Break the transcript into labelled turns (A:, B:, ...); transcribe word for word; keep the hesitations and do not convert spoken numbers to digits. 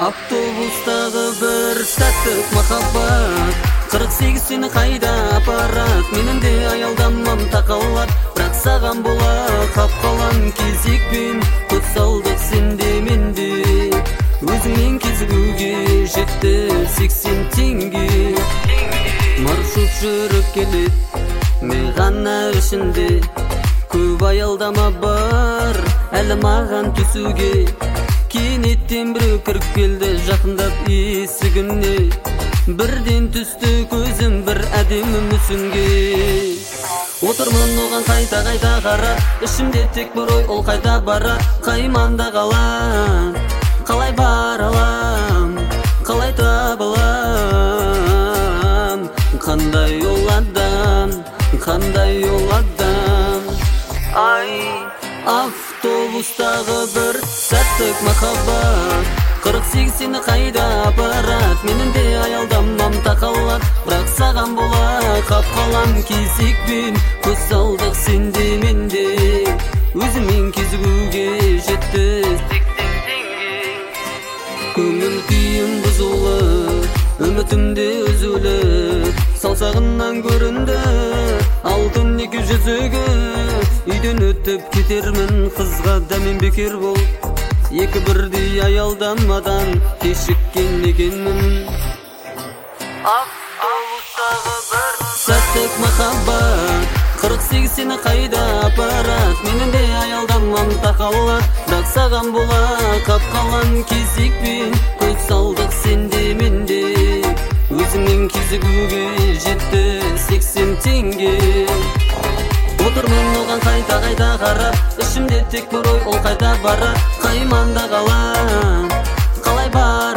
A: Автобустағы бір сәттік махаббат қырық сегіз сені қайда апарат, менің де аялдамам тақалат, бірақ саған бола қапқалан кезекпен көтсалдық сенде менде, өзіңмен кезігуге жетті сексен теңге. Маршрут жүріп келет мен ғана ішінде, көп аялдама бар әлі маған түсуге. Кенеттен біреу кіріп келді жақындап есігіне, бірден түсті көзім бір әдемі мүсінге. Отырмын оған қайта-қайта қарап, ішімде тек бір ой, ол қайда бара, қай маңда қалам, қалай бар алам, қалай табылам, қандай ол адам, қандай ол адам. Ай, автобустағы бір сәттік махаббат қырық сегіз сені қайда апарат, менің де аялдамам тақалат, бірақ саған бола қапқалам кезекпен көтсалдық сенде менде, өзімен кезігуге жетті сексен теңге. Көңіл күйім бұзылып, үмітімде үзіліп, саусағынан көрінді алтын екі жүзігі. Үйден өтіп кетермін қызға дәмен бекер бол, екі бірдей аялдамадан кешіккен екенмін. Автобустағы бір сәттік махаббат қырық сегіз сені қайда апарат, менің де аялдамам тақалат, бірақ саған бола қапқалан кезекпен көтсалдық сенде менде, өзіңмен кезігуге жетті сексен теңге. Отырмын оған қайта-қайта қарап, ішімде тек бір ой, ол қайда бара, қай маңда қалам, қалай бар